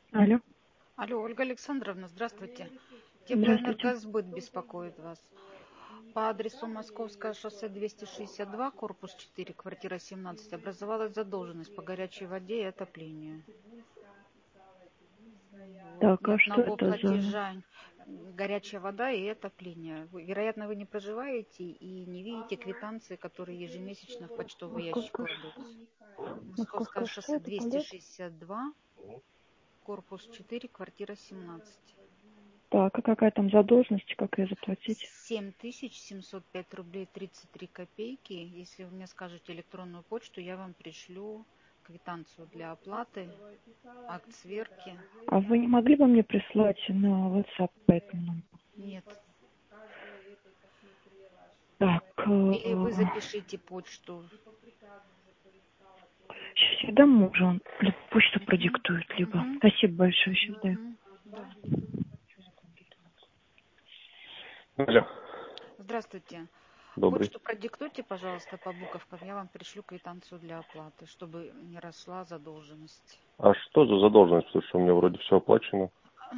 Алло, Алло, Ольга Александровна, здравствуйте. здравствуйте. Теплоэнергосбыт беспокоит вас. По адресу Московское шоссе 262, корпус 4, квартира 17, образовалась задолженность по горячей воде и отоплению. Вот. Так, Ни а что одного это за... платежа, горячая вода и отопление. Вероятно, вы не проживаете и не видите квитанции, которые ежемесячно в почтовый ящик Московское, кладутся. Московское Московское шоссе, шоссе это полет? 262, корпус 4, квартира 17. Так, а какая там задолженность, как ее заплатить? 7705 рублей 33 копейки. Если вы мне скажете электронную почту, я вам пришлю квитанцию для оплаты, акт сверки. А вы не могли бы мне прислать на WhatsApp по этому номеру? Нет. Так, Или вы запишите почту. сейчас я дам мужу, он либо почту Мгм. продиктует, либо... Мгм. Спасибо большое, сейчас даю. Мгм. Да. Алло, Здравствуйте. добрый. Почту продиктуйте, пожалуйста, по буковкам. Я вам пришлю квитанцию для оплаты, чтобы не росла задолженность. А что за задолженность? Потому что у меня вроде все оплачено.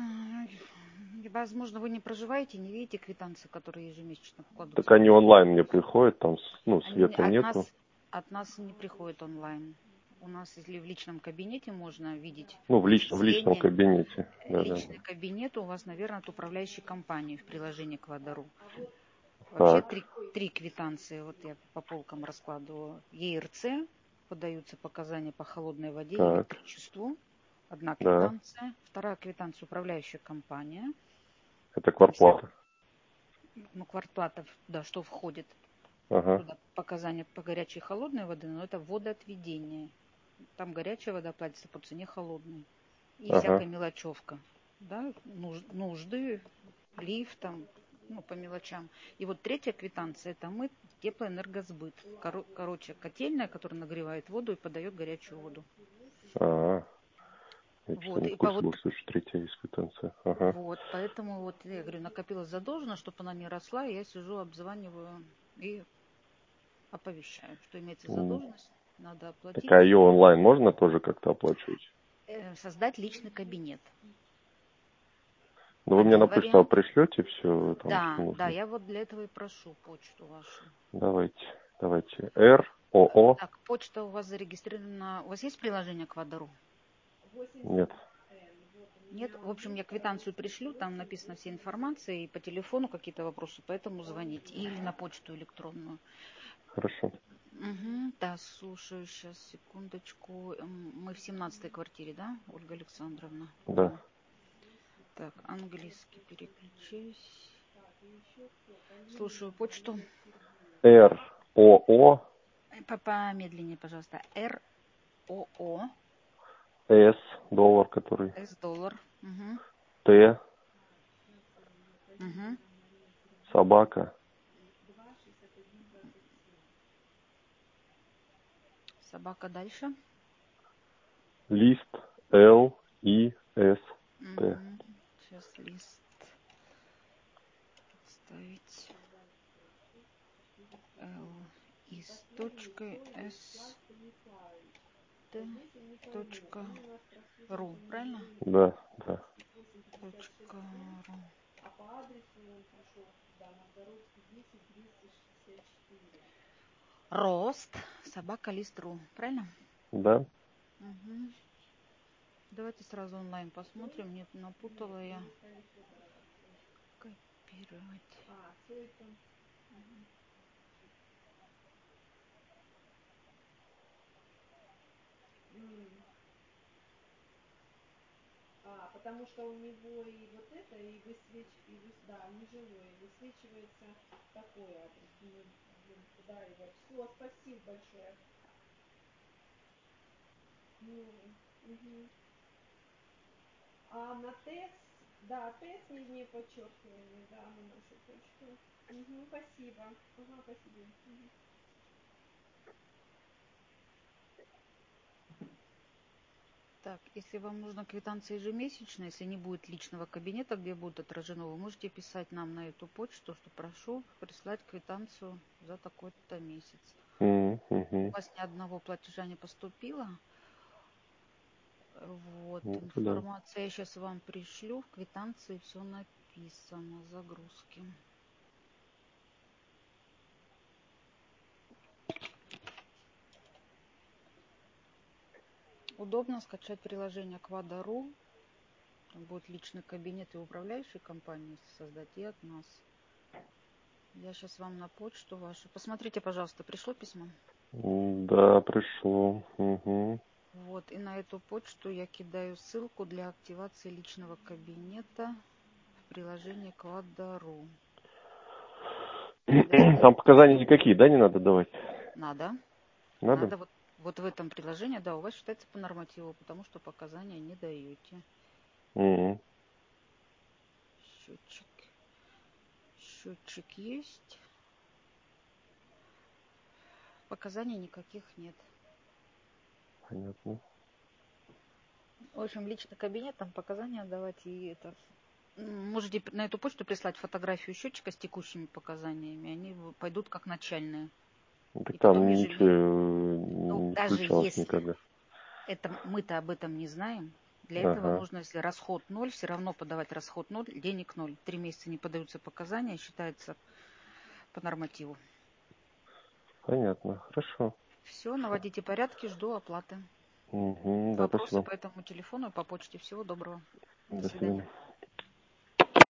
Возможно, вы не проживаете, не видите квитанции, которые ежемесячно Так вкладываются в они почту. онлайн мне приходят, там, Они света нету. от нас не приходят онлайн. У нас, если в личном кабинете можно видеть В личном начисления, кабинете. Да. личный кабинет у вас, наверное, от управляющей компании в приложении к Ладару. Вообще Так, три квитанции, вот я по полкам раскладываю. ЕРЦ, подаются показания по холодной воде и так, электричеству. Одна да. квитанция. Вторая квитанция управляющая компания. Это Там вся, квартплата. квартплата, да, что входит Ага, туда показания по горячей и холодной воды, но это водоотведение. Там горячая вода платится по цене холодной. И ага. всякая мелочевка. Да, нужды, лифт там, по мелочам. И вот третья квитанция, это мы теплоэнергосбыт. Короче, котельная, которая нагревает воду и подает горячую воду. А, я что-то Вот, не в и по курсе вот, был, что еще третья есть квитанция. Ага. вот, поэтому вот, я говорю, накопилась задолженность, чтобы она не росла, и я сижу, обзваниваю и оповещаю, что имеется задолженность, надо Так, а оплатить, ее онлайн можно тоже как-то оплачивать? создать личный кабинет. Ну, вы мне на Один почту вариант. пришлете все, там, что Да, нужно. я вот для этого и прошу почту вашу. Давайте. РОО. Так, почта у вас зарегистрирована. У вас есть приложение к Вадару? Нет. Нет? В общем, я квитанцию пришлю, там написана вся информация, и по телефону какие-то вопросы, поэтому звоните. Или на почту электронную. Хорошо. Угу, да, слушаю, сейчас, секундочку. Мы в 17-й квартире, да, Ольга Александровна? Да. Так, английский переключусь. Слушаю почту. РОО. Помедленнее, пожалуйста. РОО. С. Доллар, который. С доллар. Угу. Т. Угу. Собака. Собака дальше. Лист. LIST. Угу. Сейчас лист ставить. L из точкой S T точка ру, правильно? Да. Точка ру. Рост. Собака лист ру, правильно? Да. Угу. Давайте сразу онлайн посмотрим. Нет, напутала я. Копировать. Потому что у него и вот это, и да, неживое, высвечивается такой адрес. Куда его? Все, спасибо большое. Угу. А на тест, да, тест нижнее подчеркивание, да, на нашу почту. Угу, спасибо. Ага, спасибо. Угу. Так, если вам нужна квитанция ежемесячная, если не будет личного кабинета, где будет отражено, вы можете писать нам на эту почту, что прошу прислать квитанцию за такой-то месяц. У Угу. вас ни одного платежа не поступило. Вот, Ну, это да. информация я сейчас вам пришлю. В квитанции все написано. Загрузки. Удобно скачать приложение Quadro.ru. Там будет личный кабинет и управляющей компании создать, и от нас. Я сейчас вам на почту вашу. Посмотрите, пожалуйста, пришло письмо? Да, пришло. Угу. Вот, и на эту почту я кидаю ссылку для активации личного кабинета в приложении Quadro.ru. Там показания никакие, да, не надо давать? Надо. Надо? Надо вот в этом приложении, да, у вас считается по нормативу, потому что показания не даете. Угу. Счетчик есть. Показаний никаких нет. Понятно. В общем, личный кабинет, там показания давать и это. Можете на эту почту прислать фотографию счетчика с текущими показаниями. Они пойдут как начальные. Так И потом там ежемесячно. ничего не Даже включалось если никогда. это мы-то об этом не знаем, для этого Ага. нужно, если расход 0, все равно подавать расход 0, денег 0. 3 месяца не подаются показания, считается по нормативу. Понятно. Хорошо. Все, наводите порядки, жду оплаты. Угу. Да, Вопросы спасибо. по этому телефону и по почте. Всего доброго. До До свидания. свидания.